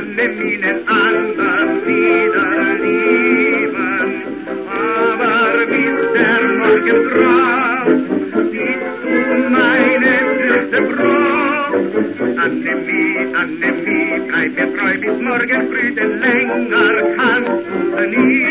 nimm ihnen anders wieder lieben. Aber bis der Morgen graut, siehst du meine süße Brot. Annemie, bleib mir treu bis morgen früh, denn länger kannst du nie.